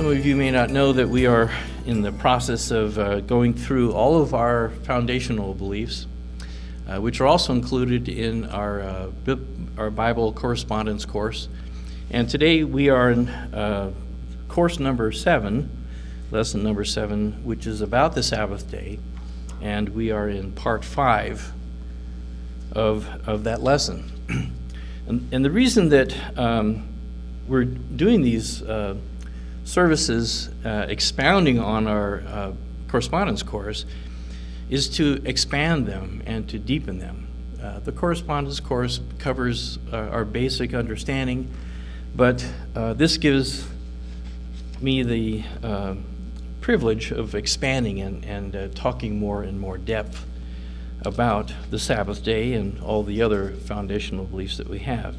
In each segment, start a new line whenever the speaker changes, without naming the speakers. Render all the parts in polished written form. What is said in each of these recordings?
Some of you may not know that we are in the process of going through all of our foundational beliefs, which are also included in our Bible correspondence course. And today we are in course number 7, lesson number 7, which is about the Sabbath day. And we are in part 5 of that lesson. And the reason that we're doing these services expounding on our correspondence course is to expand them and to deepen them. The correspondence course covers our basic understanding, but this gives me the privilege of expanding and talking more and more depth about the Sabbath day and all the other foundational beliefs that we have.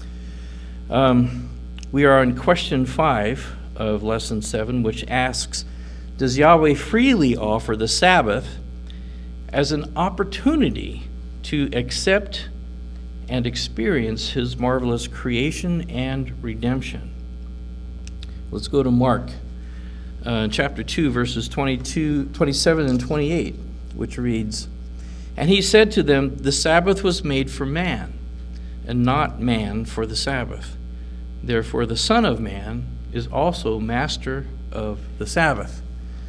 We are on question 5 of lesson 7, which asks, does Yahweh freely offer the Sabbath as an opportunity to accept and experience his marvelous creation and redemption? Let's go to Mark chapter 2, verses 27 and 28, which reads, and he said to them, the Sabbath was made for man, and not man for the Sabbath. Therefore the Son of Man is also master of the Sabbath.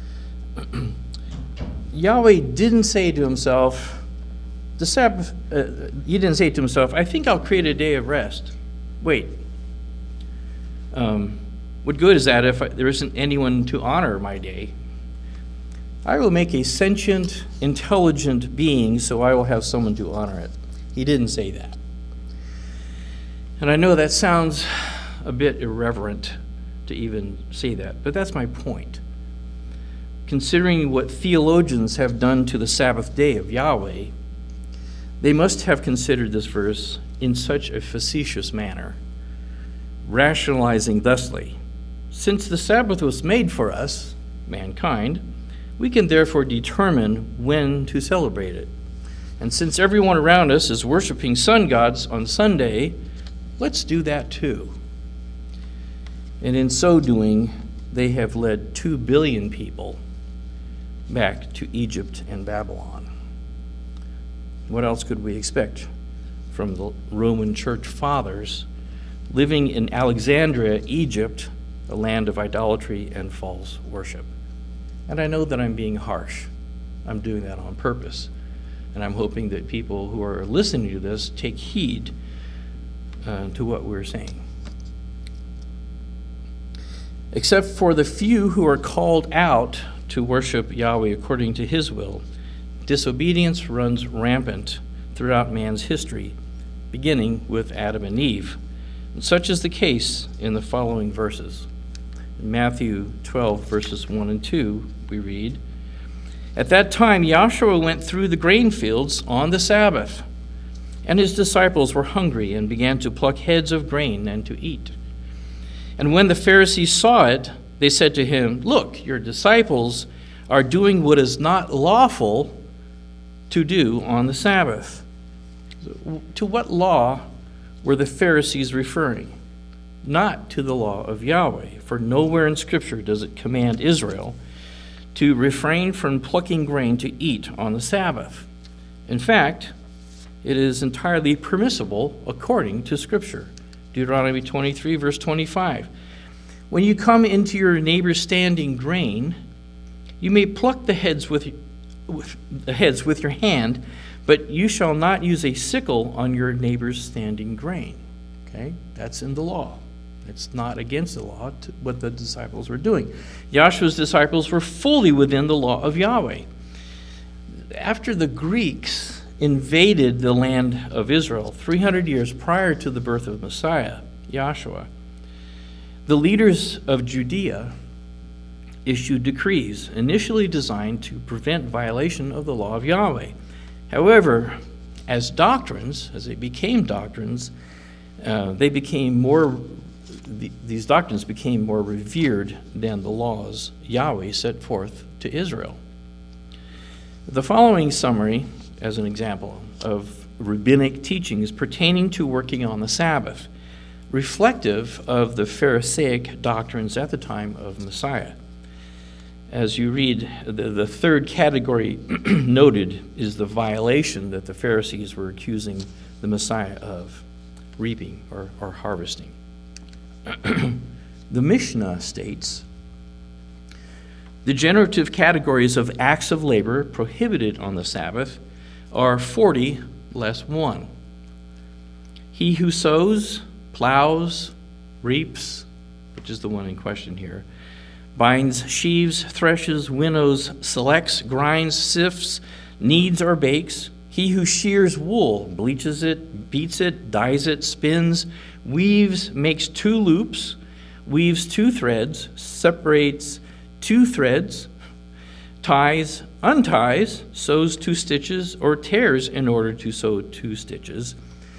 Yahweh didn't say to himself, the Sabbath, he didn't say to himself, I think I'll create a day of rest. Wait. What good is that if there isn't anyone to honor my day? I will make a sentient, intelligent being, so I will have someone to honor it. He didn't say that. And I know that sounds a bit irreverent to even say that, but that's my point. Considering what theologians have done to the Sabbath day of Yahweh, they must have considered this verse in such a facetious manner, rationalizing thusly, since the Sabbath was made for us, mankind, we can therefore determine when to celebrate it. And since everyone around us is worshiping sun gods on Sunday, let's do that too. And in so doing, they have led 2 billion people back to Egypt and Babylon. What else could we expect from the Roman Church fathers living in Alexandria, Egypt, a land of idolatry and false worship? And I know that I'm being harsh. I'm doing that on purpose. And I'm hoping that people who are listening to this take heed to what we're saying. Except for the few who are called out to worship Yahweh according to his will, disobedience runs rampant throughout man's history, beginning with Adam and Eve. And such is the case in the following verses. In Matthew 12, verses 1 and 2, we read, at that time Yahshua went through the grain fields on the Sabbath, and his disciples were hungry and began to pluck heads of grain and to eat. And when the Pharisees saw it, they said to him, look, your disciples are doing what is not lawful to do on the Sabbath. To what law were the Pharisees referring? Not to the law of Yahweh, for nowhere in Scripture does it command Israel to refrain from plucking grain to eat on the Sabbath. In fact, it is entirely permissible according to Scripture. Deuteronomy 23, verse 25. When you come into your neighbor's standing grain, you may pluck the heads with your hand, but you shall not use a sickle on your neighbor's standing grain. Okay, that's in the law. It's not against the law what the disciples were doing. Yahshua's disciples were fully within the law of Yahweh. After the Greeks invaded the land of Israel 300 years prior to the birth of Messiah, Yahshua, the leaders of Judea issued decrees initially designed to prevent violation of the law of Yahweh. However, as they became doctrines, these doctrines became more revered than the laws Yahweh set forth to Israel. The following summary, as an example, of rabbinic teachings pertaining to working on the Sabbath reflective of the Pharisaic doctrines at the time of Messiah. As you read, the third category noted is the violation that the Pharisees were accusing the Messiah of reaping or harvesting. The Mishnah states, the generative categories of acts of labor prohibited on the Sabbath are 40 less 1. He who sows, plows, reaps, which is the one in question here, binds, sheaves, threshes, winnows, selects, grinds, sifts, kneads or bakes. He who shears wool, bleaches it, beats it, dyes it, spins, weaves, makes 2 loops, weaves 2 threads, separates 2 threads, ties, unties, sews 2 stitches, or tears in order to sew 2 stitches.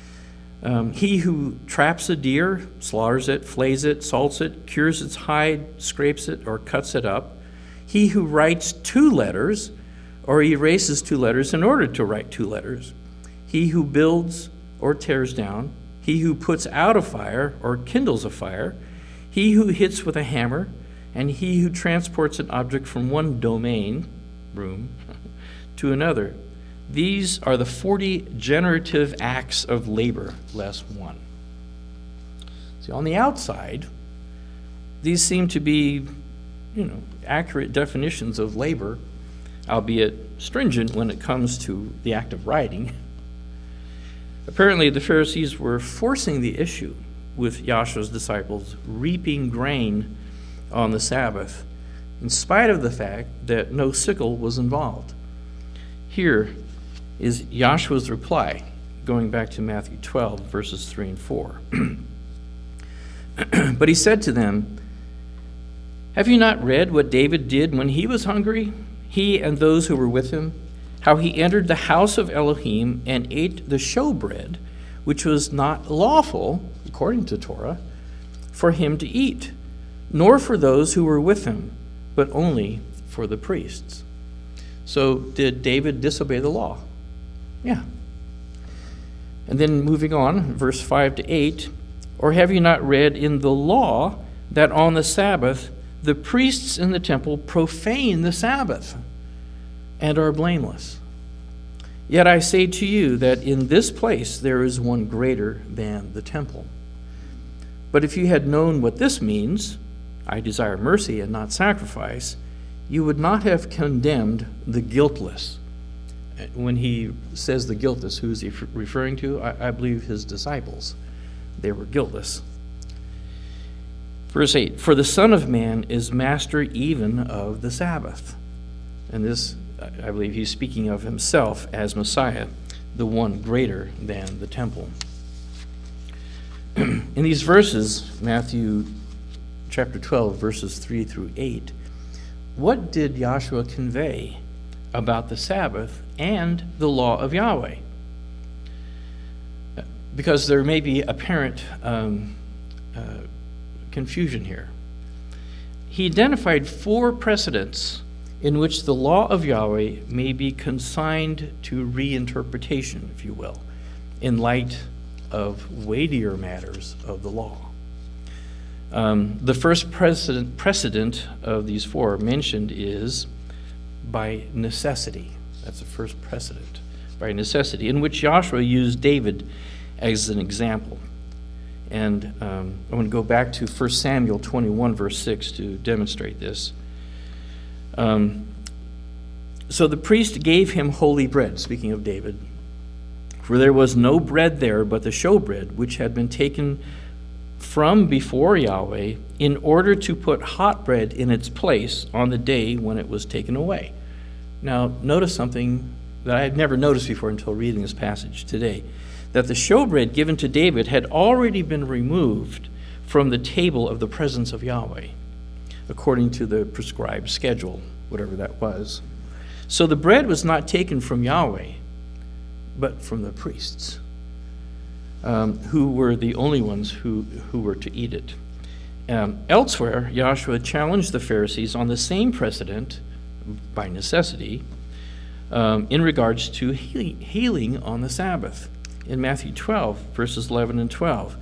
He who traps a deer, slaughters it, flays it, salts it, cures its hide, scrapes it, or cuts it up. He who writes 2 letters, or erases 2 letters in order to write 2 letters. He who builds or tears down. He who puts out a fire or kindles a fire. He who hits with a hammer, and he who transports an object from one domain, room, to another. These are the 40 generative acts of labor, less 1. See, on the outside, these seem to be, accurate definitions of labor, albeit stringent when it comes to the act of writing. Apparently, the Pharisees were forcing the issue with Yahshua's disciples reaping grain on the Sabbath, in spite of the fact that no sickle was involved. Here is Yahshua's reply, going back to Matthew 12, verses 3 and 4. But he said to them, have you not read what David did when he was hungry, he and those who were with him? How he entered the house of Elohim and ate the showbread, which was not lawful, according to Torah, for him to eat, nor for those who were with him, but only for the priests. So did David disobey the law? Yeah. And then moving on, verse 5 to 8, or have you not read in the law that on the Sabbath the priests in the temple profane the Sabbath and are blameless? Yet I say to you that in this place there is one greater than the temple. But if you had known what this means, I desire mercy and not sacrifice, you would not have condemned the guiltless. When he says the guiltless, who is he referring to? I believe his disciples. They were guiltless. Verse 8, for the Son of Man is master even of the Sabbath. And this, I believe he's speaking of himself as Messiah, the one greater than the temple. In these verses, Matthew chapter 12, verses 3 through 8, what did Yahshua convey about the Sabbath and the law of Yahweh? Because there may be apparent confusion here. He identified 4 precedents in which the law of Yahweh may be consigned to reinterpretation, if you will, in light of weightier matters of the law. The first precedent of these 4 mentioned is by necessity. That's the first precedent, by necessity, in which Yahshua used David as an example. And I'm going to go back to 1 Samuel 21, verse 6 to demonstrate this. So the priest gave him holy bread, speaking of David, for there was no bread there but the showbread, which had been taken from before Yahweh in order to put hot bread in its place on the day when it was taken away. Now, notice something that I had never noticed before until reading this passage today, that the showbread given to David had already been removed from the table of the presence of Yahweh, according to the prescribed schedule, whatever that was. So the bread was not taken from Yahweh, but from the priests, who were the only ones who were to eat it. Elsewhere, Yahshua challenged the Pharisees on the same precedent, by necessity, in regards to healing on the Sabbath. In Matthew 12, verses 11 and 12,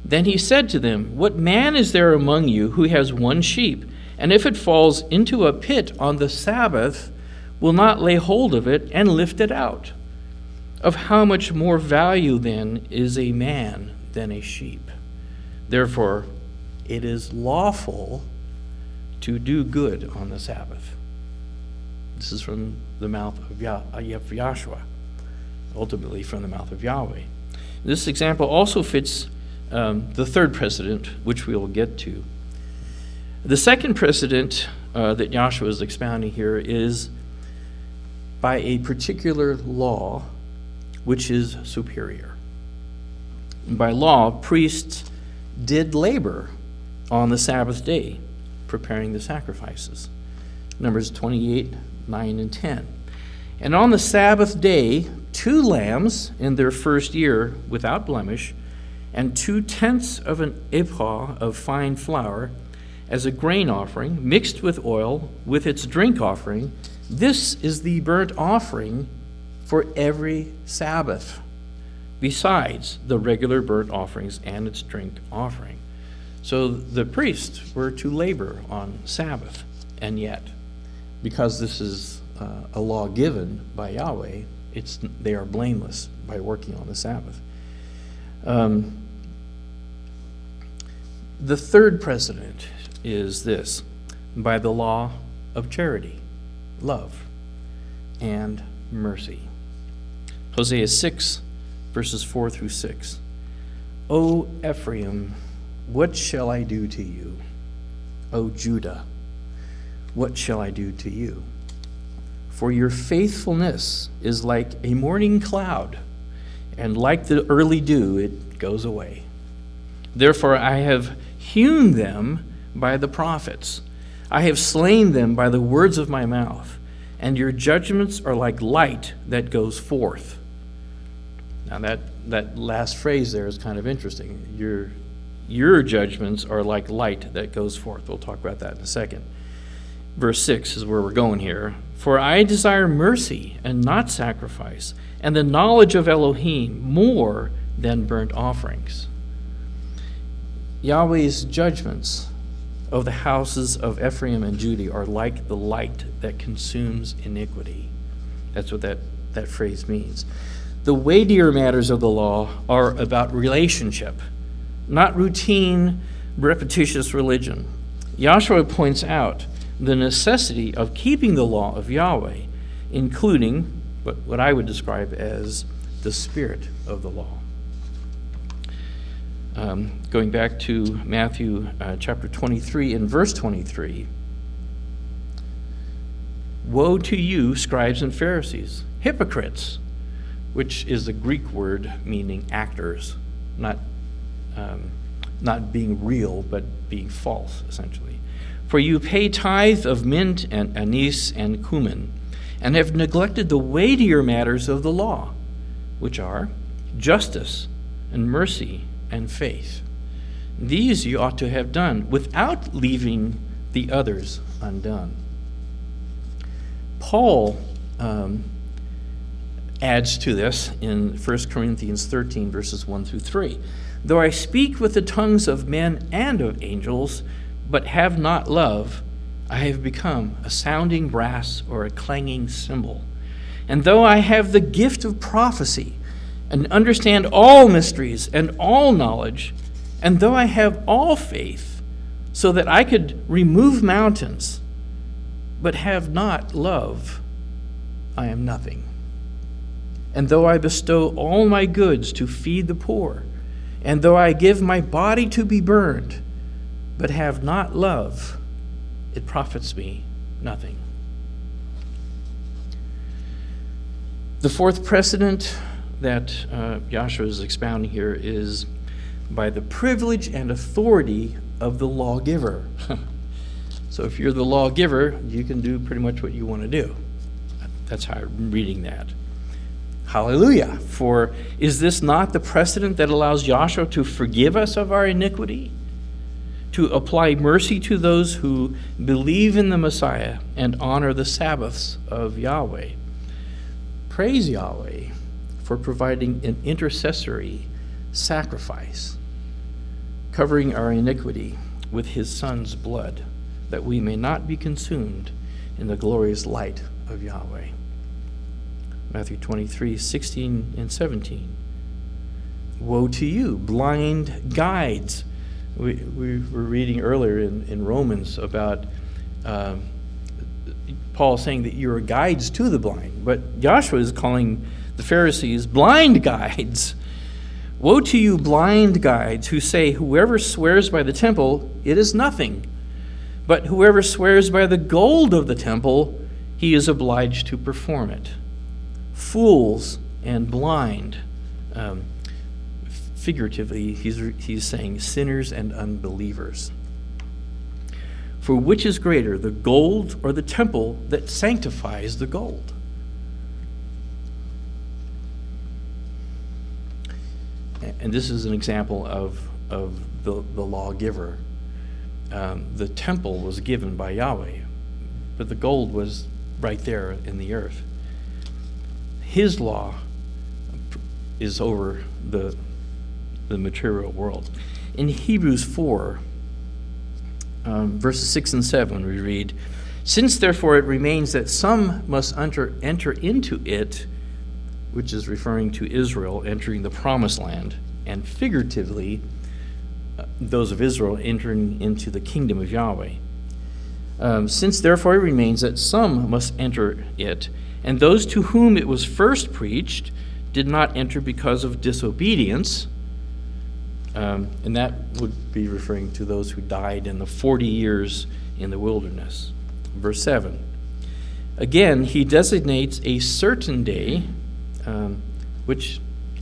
Then he said to them, "What man is there among you who has one sheep, and if it falls into a pit on the Sabbath, will not lay hold of it and lift it out? Of how much more value then is a man than a sheep? Therefore, it is lawful to do good on the Sabbath." This is from the mouth of Yahshua, ultimately from the mouth of Yahweh. This example also fits the third precedent, which we will get to. The second precedent that Yahshua is expounding here is by a particular law which is superior. By law, priests did labor on the Sabbath day, preparing the sacrifices. Numbers 28, 9, and 10. And on the Sabbath day, 2 lambs in their first year without blemish, and 2/10 of an ephah of fine flour as a grain offering, mixed with oil, with its drink offering. This is the burnt offering for every Sabbath, besides the regular burnt offerings and its drink offering. So the priests were to labor on Sabbath, and yet, because this is a law given by Yahweh, they are blameless by working on the Sabbath. The third precedent is this: by the law of charity, love, and mercy. Hosea 6, verses 4 through 6. "O Ephraim, what shall I do to you? O Judah, what shall I do to you? For your faithfulness is like a morning cloud, and like the early dew, it goes away. Therefore I have hewn them by the prophets. I have slain them by the words of my mouth, and your judgments are like light that goes forth." Now that last phrase there is kind of interesting. Your judgments are like light that goes forth. We'll talk about that in a second. Verse 6 is where we're going here. "For I desire mercy and not sacrifice, and the knowledge of Elohim more than burnt offerings." Yahweh's judgments of the houses of Ephraim and Judah are like the light that consumes iniquity. That's what that phrase means. The weightier matters of the law are about relationship, not routine, repetitious religion. Yahshua points out the necessity of keeping the law of Yahweh, including what I would describe as the spirit of the law. Going back to Matthew chapter 23 and verse 23, "Woe to you, scribes and Pharisees, hypocrites," which is the Greek word meaning actors, not being real, but being false, essentially. "For you pay tithe of mint and anise and cumin, and have neglected the weightier matters of the law, which are justice and mercy and faith. These you ought to have done without leaving the others undone." Paul adds to this in 1 Corinthians 13, verses 1 through 3. "Though I speak with the tongues of men and of angels, but have not love, I have become a sounding brass or a clanging cymbal. And though I have the gift of prophecy and understand all mysteries and all knowledge, and though I have all faith so that I could remove mountains, but have not love, I am nothing. And though I bestow all my goods to feed the poor, and though I give my body to be burned, but have not love, it profits me nothing." The fourth precedent that Yahshua is expounding here is by the privilege and authority of the lawgiver. So if you're the lawgiver, you can do pretty much what you want to do. That's how I'm reading that. Hallelujah. For is this not the precedent that allows Yahshua to forgive us of our iniquity, to apply mercy to those who believe in the Messiah and honor the Sabbaths of Yahweh? Praise Yahweh for providing an intercessory sacrifice covering our iniquity with his Son's blood, that we may not be consumed in the glorious light of Yahweh. Matthew 23:16 and 17. Woe to you, blind guides. We were reading earlier in Romans about Paul saying that you're guides to the blind, but Joshua is calling the Pharisees blind guides. Woe to you, blind guides, who say, whoever swears by the temple, it is nothing. But whoever swears by the gold of the temple, he is obliged to perform it. Fools and blind. Figuratively, he's saying sinners and unbelievers. For which is greater, the gold or the temple that sanctifies the gold? And this is an example of the lawgiver. The temple was given by Yahweh, but the gold was right there in the earth. His law is over the material world. In Hebrews 4, verses 6 and 7, we read, since therefore it remains that some must enter into it, which is referring to Israel entering the promised land, and figuratively, those of Israel entering into the kingdom of Yahweh. Since therefore it remains that some must enter it, and those to whom it was first preached did not enter because of disobedience, and that would be referring to those who died in the 40 years in the wilderness. Verse 7. Again, he designates a certain day, which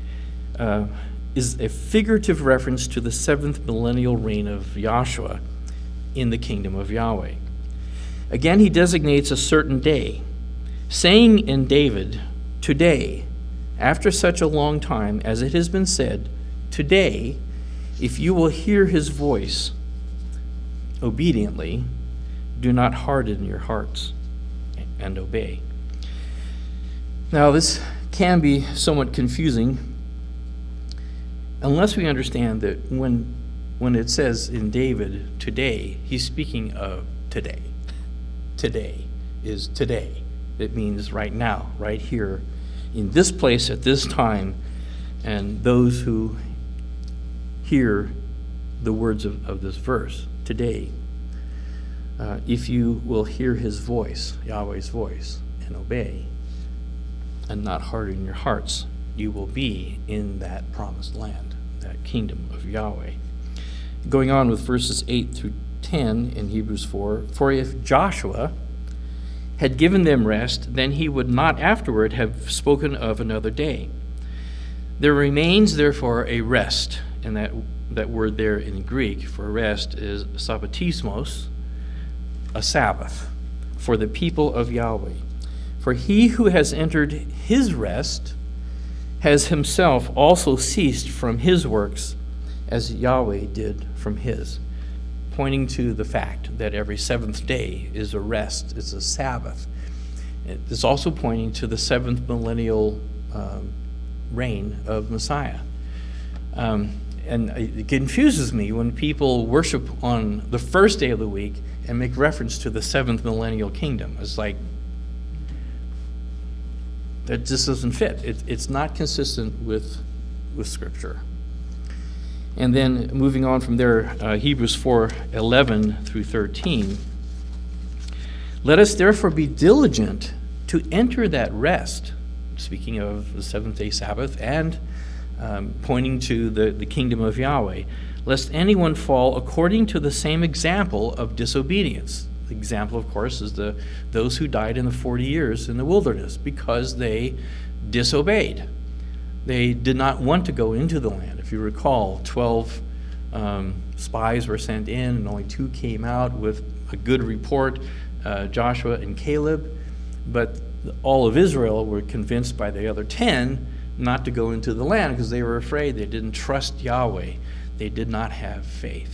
is a figurative reference to the 7th millennial reign of Yahshua in the kingdom of Yahweh. Again, he designates a certain day, saying in David, today, after such a long time, as it has been said, today, if you will hear his voice obediently, do not harden your hearts and obey. Now, this can be somewhat confusing unless we understand that when it says in David, today, he's speaking of today. Today is today. It means right now, right here, in this place at this time, and those who hear the words of this verse, today, if you will hear his voice, Yahweh's voice, and obey, and not harden your hearts, you will be in that promised land, that kingdom of Yahweh. Going on with verses 8 through 10 in Hebrews 4, for if Joshua had given them rest, then he would not afterward have spoken of another day. There remains, therefore, a rest, and that word there in Greek for rest is sabbatismos, a Sabbath, for the people of Yahweh. For he who has entered his rest has himself also ceased from his works, as Yahweh did from his, pointing to the fact that every seventh day is a rest, it's a Sabbath. It's also pointing to the 7th millennial reign of Messiah. And it confuses me when people worship on the first day of the week and make reference to the 7th millennial kingdom. It's like, that just doesn't fit. It's not consistent with Scripture. And then moving on from there, Hebrews 4:11 through 13. Let us therefore be diligent to enter that rest, speaking of the seventh-day Sabbath, and pointing to the kingdom of Yahweh, lest anyone fall according to the same example of disobedience. The example, of course, is those who died in the 40 years in the wilderness because they disobeyed. They did not want to go into the land. If you recall, 12 spies were sent in and only 2 came out with a good report, Joshua and Caleb. But all of Israel were convinced by the other 10 not to go into the land because they were afraid. They didn't trust Yahweh. They did not have faith.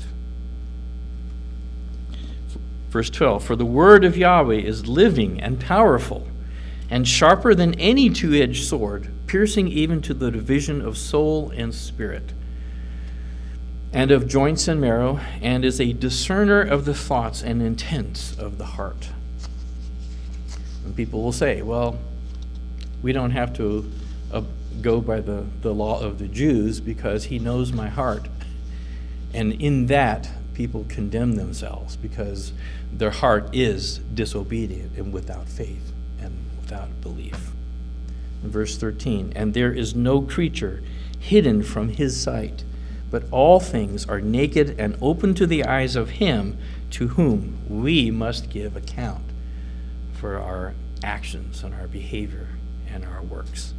Verse 12, for the word of Yahweh is living and powerful and sharper than any two-edged sword, piercing even to the division of soul and spirit. and of joints and marrow, and is a discerner of the thoughts and intents of the heart. And people will say, well, we don't have to go by the law of the Jews because he knows my heart. And in that, people condemn themselves because their heart is disobedient and without faith and without belief. In verse 13, and there is no creature hidden from his sight, but all things are naked and open to the eyes of him to whom we must give account for our actions and our behavior and our works.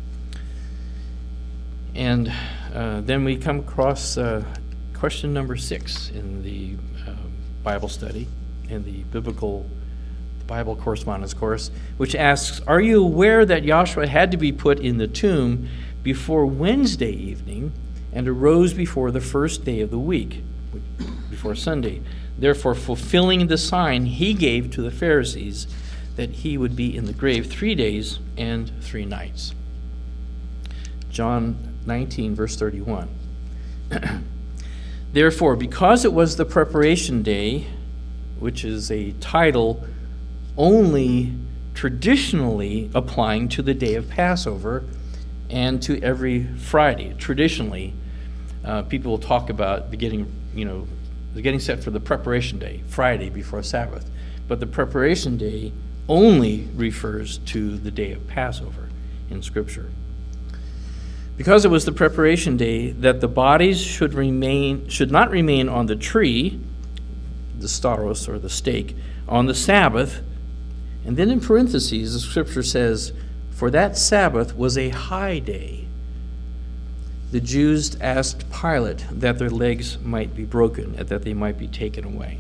And then we come across question number 6 in the Bible study, in the Bible correspondence course, which asks, are you aware that Joshua had to be put in the tomb before Wednesday evening and arose before the first day of the week, before Sunday, therefore fulfilling the sign he gave to the Pharisees that he would be in the grave 3 days and 3 nights? John 19, verse 31. Therefore, because it was the preparation day, which is a title only traditionally applying to the day of Passover and to every Friday. Traditionally, people will talk about the getting set for the preparation day, Friday before Sabbath. But the preparation day only refers to the day of Passover in Scripture. Because it was the preparation day that the bodies should not remain on the tree, the stauros or the stake, on the Sabbath. And then in parentheses, the Scripture says, for that Sabbath was a high day. The Jews asked Pilate that their legs might be broken and that they might be taken away.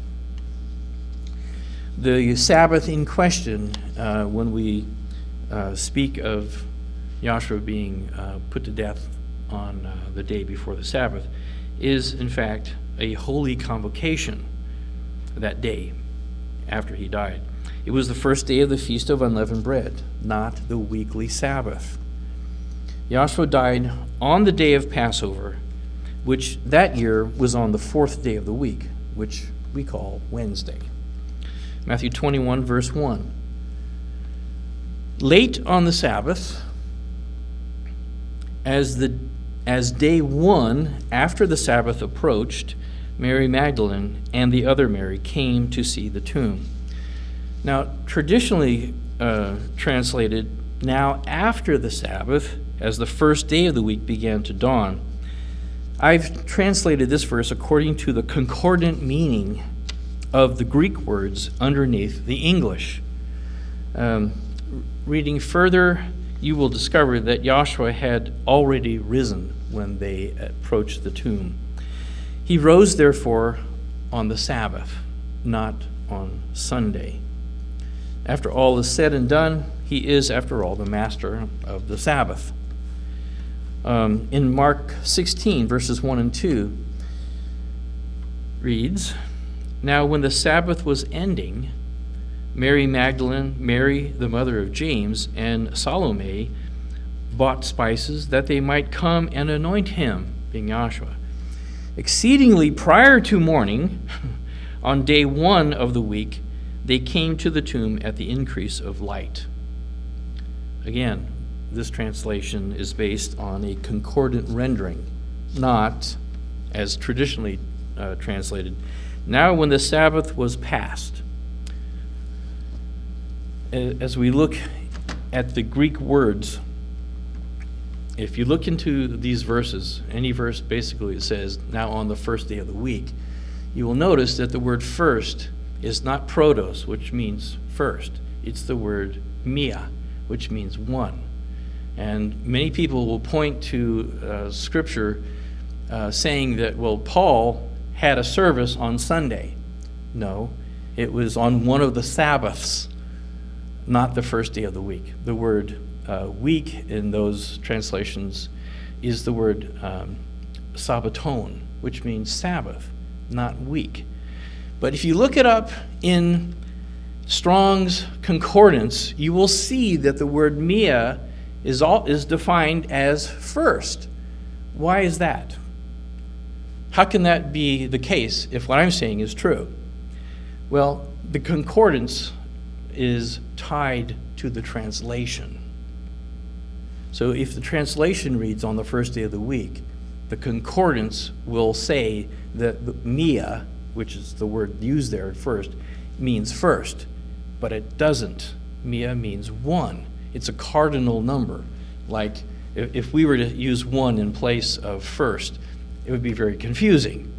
The Sabbath in question, when we speak of Joshua being put to death on the day before the Sabbath, is in fact a holy convocation that day after he died. It was the first day of the Feast of Unleavened Bread, not the weekly Sabbath. Joshua died on the day of Passover, which that year was on the 4th day of the week, which we call Wednesday. Matthew 21, verse 1. Late on the Sabbath, as day 1 after the Sabbath approached, Mary Magdalene and the other Mary came to see the tomb. Now, traditionally translated, now after the Sabbath, as the first day of the week began to dawn. I've translated this verse according to the concordant meaning of the Greek words underneath the English. Reading further, you will discover that Joshua had already risen when they approached the tomb. He rose, therefore, on the Sabbath, not on Sunday. After all is said and done, he is, after all, the master of the Sabbath. In Mark 16, verses 1 and 2, reads, Now when the Sabbath was ending, Mary Magdalene, Mary the mother of James, and Salome bought spices that they might come and anoint him, being Joshua. Exceedingly prior to morning, on day 1 of the week, they came to the tomb at the increase of light. Again, this translation is based on a concordant rendering, not, as traditionally translated, now when the Sabbath was past. As we look at the Greek words, if you look into these verses, any verse basically it says, now on the first day of the week, you will notice that the word first is not protos, which means first. It's the word mia, which means one. And many people will point to Scripture saying that, well, Paul had a service on Sunday. No, it was on one of the Sabbaths, not the first day of the week. The word week in those translations is the word sabbaton, which means Sabbath, not week. But if you look it up in Strong's Concordance, you will see that the word mia is defined as first. Why is that? how can that be the case if what I'm saying is true? Well, the concordance is tied to the translation. So if the translation reads on the first day of the week, the concordance will say that the Mia, which is the word used there at first, means first, but it doesn't. Mia means one. It's a cardinal number. Like if we were to use one in place of first, it would be very confusing.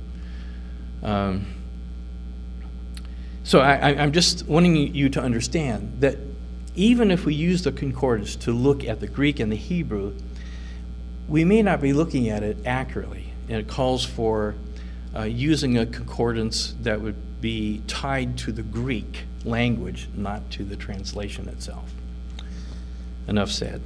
So I'm just wanting you to understand that even if we use the concordance to look at the Greek and the Hebrew, we may not be looking at it accurately. And it calls for using a concordance that would be tied to the Greek language, not to the translation itself. Enough said.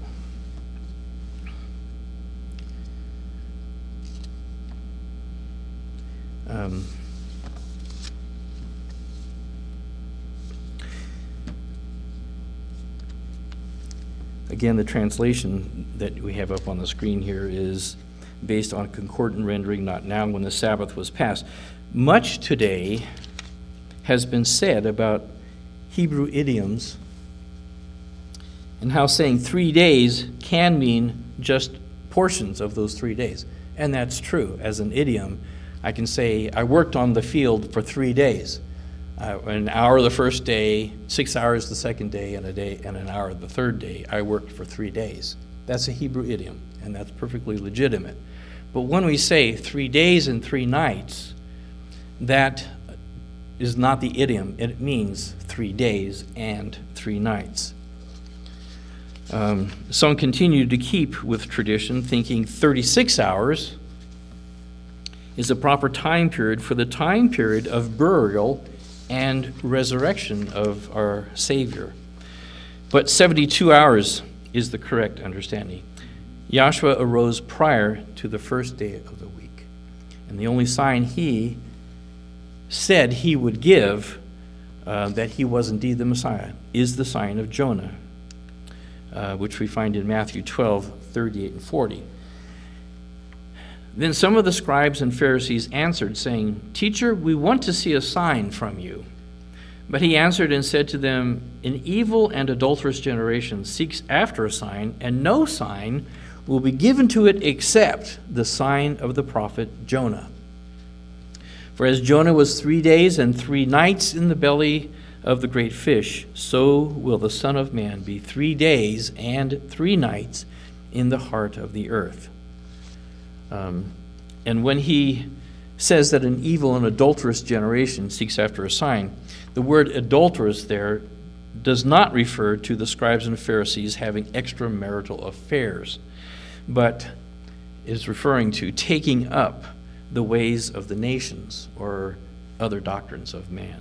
Again, the translation that we have up on the screen here is based on concordant rendering, not now when the Sabbath was passed. Much today has been said about Hebrew idioms and how saying 3 days can mean just portions of those 3 days. And that's true. As an idiom, I can say, I worked on the field for 3 days. An hour the first day, 6 hours the second day, and an hour the third day. I worked for 3 days. That's a Hebrew idiom, and that's perfectly legitimate. But when we say 3 days and 3 nights, that is not the idiom. It means 3 days and 3 nights. Some continue to keep with tradition, thinking 36 hours is a proper time period for the time period of burial and resurrection of our Savior. But 72 hours is the correct understanding. Yahshua arose prior to the first day of the week. And the only sign he said he would give that he was indeed the Messiah is the sign of Jonah, which we find in Matthew 12:38 and 40. Then some of the scribes and Pharisees answered, saying, Teacher, we want to see a sign from you. But he answered and said to them, An evil and adulterous generation seeks after a sign, and no sign will be given to it except the sign of the prophet Jonah. For as Jonah was 3 days and 3 nights in the belly of the great fish, so will the Son of Man be 3 days and 3 nights in the heart of the earth. And when he says that an evil and adulterous generation seeks after a sign, the word adulterous there does not refer to the scribes and Pharisees having extramarital affairs, but is referring to taking up the ways of the nations or other doctrines of man.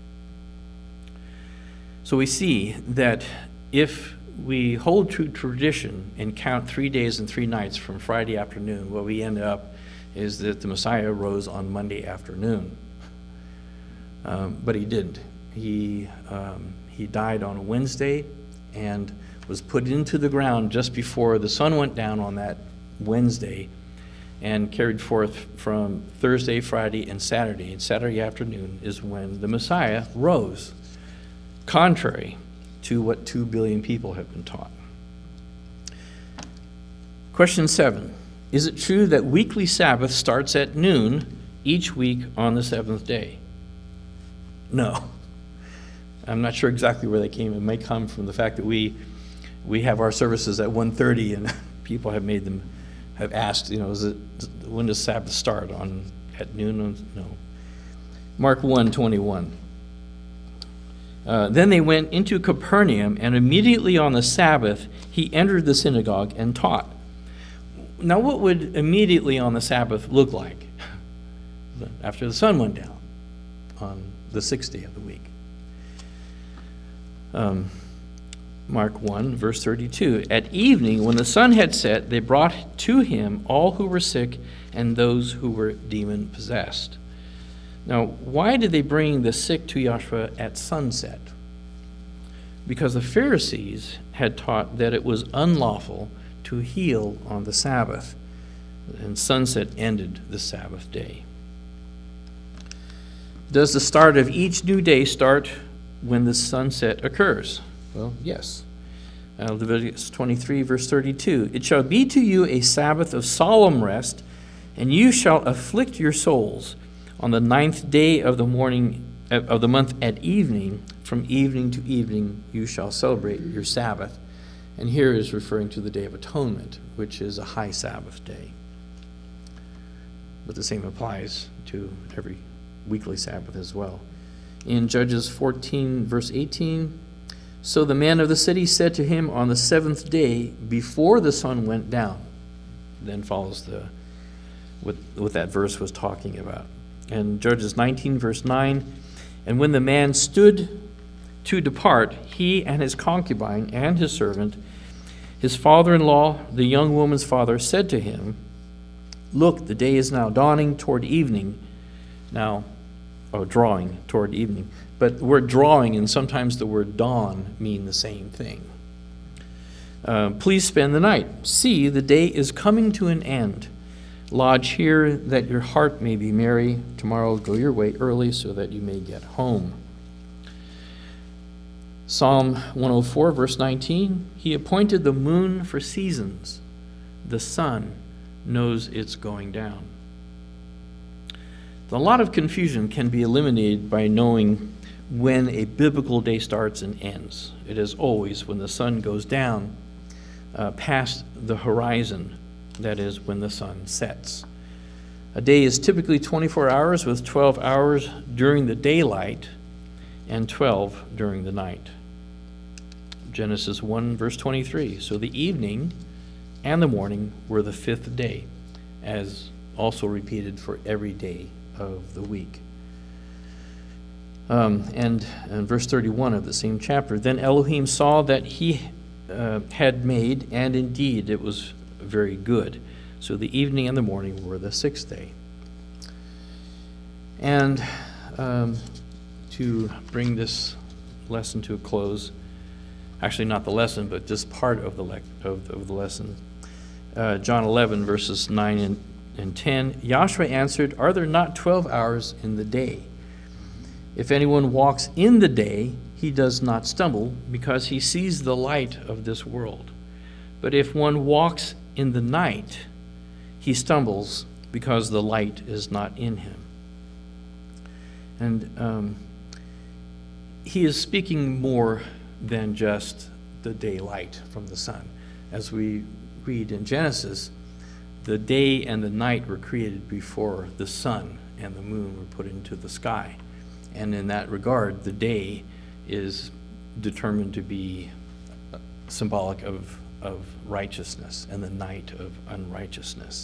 So we see that if we hold to tradition and count 3 days and 3 nights from Friday afternoon, what we end up is that the Messiah rose on Monday afternoon. But he didn't. He died on Wednesday and was put into the ground just before the sun went down on that Wednesday and carried forth from Thursday, Friday, and Saturday. And Saturday afternoon is when the Messiah rose, contrary to what 2 billion people have been taught. Question 7. Is it true that weekly Sabbath starts at noon each week on the 7th day? No. I'm not sure exactly where they came. It may come from the fact that we have our services at 1:30, and people have asked, when does Sabbath start? At noon? No. Mark 1:21. Then they went into Capernaum, and immediately on the Sabbath he entered the synagogue and taught. Now, what would immediately on the Sabbath look like? After the sun went down on the 6th day of the week. Mark 1, verse 32. At evening, when the sun had set, they brought to him all who were sick and those who were demon-possessed. Now, why did they bring the sick to Yahshua at sunset? Because the Pharisees had taught that it was unlawful to heal on the Sabbath, and sunset ended the Sabbath day. Does the start of each new day start when the sunset occurs? Well, yes. Leviticus 23, verse 32. It shall be to you a Sabbath of solemn rest, and you shall afflict your souls. On the 9th day of the month at evening, from evening to evening, you shall celebrate your Sabbath. And here is referring to the Day of Atonement, which is a high Sabbath day. But the same applies to every weekly Sabbath as well. In Judges 14, verse 18, so the man of the city said to him on the 7th day, before the sun went down. Then follows what that verse was talking about. And Judges 19, verse 9, and when the man stood to depart, he and his concubine and his servant, his father-in-law, the young woman's father, said to him, look, the day is now dawning toward evening. Drawing toward evening. But the word drawing and sometimes the word dawn mean the same thing. Please spend the night. See, the day is coming to an end. Lodge here that your heart may be merry. Tomorrow go your way early so that you may get home. Psalm 104, verse 19, he appointed the moon for seasons. The sun knows it's going down. A lot of confusion can be eliminated by knowing when a biblical day starts and ends. It is always when the sun goes down past the horizon, that is, when the sun sets. A day is typically 24 hours with 12 hours during the daylight and 12 during the night. Genesis 1, verse 23, so the evening and the morning were the 5th day, as also repeated for every day of the week. And verse 31 of the same chapter, then Elohim saw that he had made, and indeed it was very good. So the evening and the morning were the 6th day. And to bring this lesson to a close, actually not the lesson, but just part of the lesson, John 11, verses 9 and 10, Yahshua answered, are there not 12 hours in the day? If anyone walks in the day, he does not stumble, because he sees the light of this world. But if one walks in the night, he stumbles, because the light is not in him. And he is speaking more than just the daylight from the sun. As we read in Genesis, the day and the night were created before the sun and the moon were put into the sky. And in that regard, the day is determined to be symbolic of righteousness and the night of unrighteousness.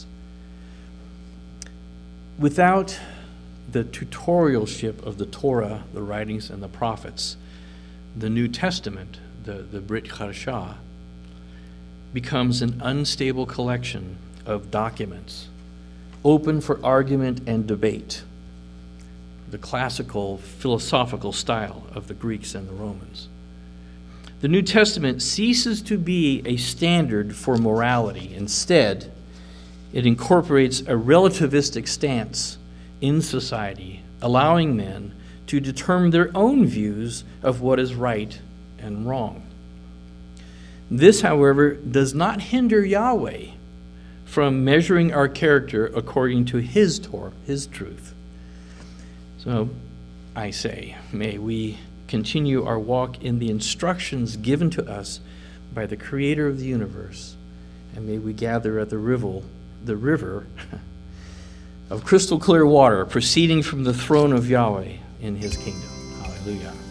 Without the tutorialship of the Torah, the writings, and the prophets, the New Testament, the Brit Chadashah, becomes an unstable collection of documents, open for argument and debate, the classical philosophical style of the Greeks and the Romans. The New Testament ceases to be a standard for morality. Instead, it incorporates a relativistic stance in society, allowing men to determine their own views of what is right and wrong. This, however, does not hinder Yahweh from measuring our character according to his Torah, his truth. So I say, may we continue our walk in the instructions given to us by the Creator of the universe, and may we gather at the river of crystal clear water proceeding from the throne of Yahweh in his kingdom. Hallelujah.